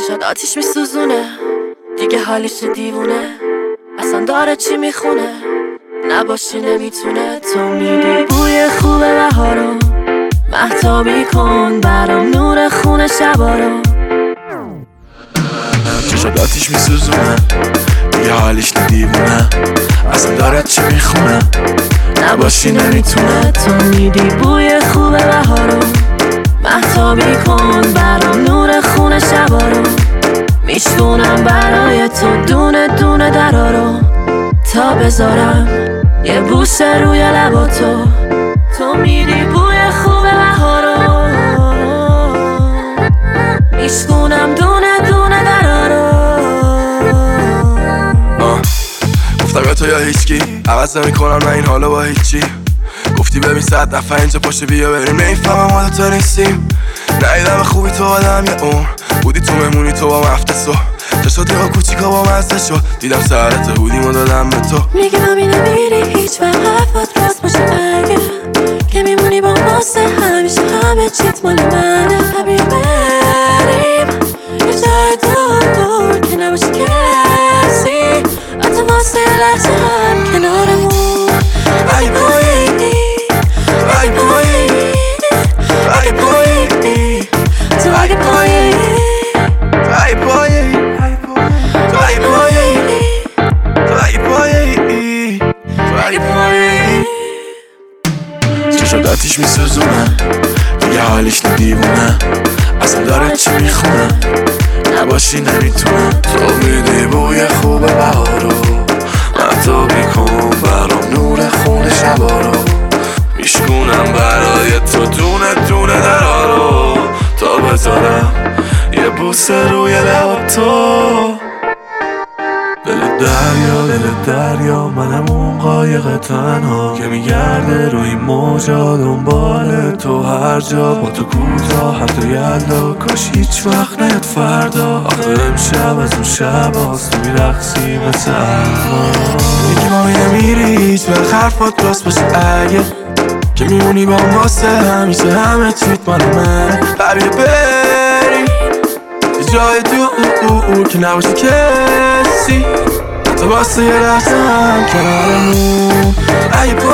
چشات آتیش میسوزونه، دیگه حالیش دیوونه، اصلا داره چی میخونه، نباشی نمیتونه. تو میدی بوی خوب بهارو، مهتابی کن برام نور خونه شبارو. چشات آتیش میسوزونه، دیگه حالیش دیوونه، اصلا داره چی میخونه، نباشی نمیتونه. تو میدی بوی خوب بهارو، مهتابی کن برام نور خونه شبارو. میشونم برای تو دونه دونه درارو، تا بذارم یه بوسه روی لباتو. تو میدی بوی خوب بهارو، میشونم دونه دونه درارو. گفتم یا تو یا هیچکی، عوض نمی‌کنم نه این حالو با هیچی. گفتی ببین 100 دفعه اینجا پاشو بیا بریم، نمیفهمم حالا تو نیستیم. ندیدم خوبی تو آدم یه اون بودی، تو مهمونی تو با مفتسو چشات یا کوچیکا با مزده شد، دیدم سرت هودیمو دادم به تو. میگه مامی نمیری هیچ وقت، حرفات راست باشه اگه که میمونی با واسه همیشه، همه چیت مال منه. بیا بریم یه جای دور که نباشه کسی، حتی واسه لحظه هم کنارمون. اگه پایینی اگه پایینی اگه پایینی تو اگه پایینی ای پایی تو ای پایی تو ای پایی تو ای پایی. چشات آتیش میسوزونه، دیگه حالیش دیوونه، اصلا داره چی میخونه، نباشی نمیتونه. تو میدی بوی خوب بهارو، مهتابی کن برام نور خونه شبارو. میشکونم برای تو دونه دونه درارو، تا بذارم یه بوسه روی لباتو. دل دریا منم اون قایق تنها که میگرده روی موجا دنبال تو هر جا. با تو کوتاه حتی یلدا، کاش هیچ وقت نیاد فردا. آخه امشب از اون شب هاست، تو میرقصی مثل الان. میگی مامی نمیری هیچ وقت، حرفات راست باشه اگه که میمونی با هم واسه همیشه، همه چیت مال من. بیا بریم یه جای دور که نباشه کسی، تو واسه یه لحظه هم کنارمون.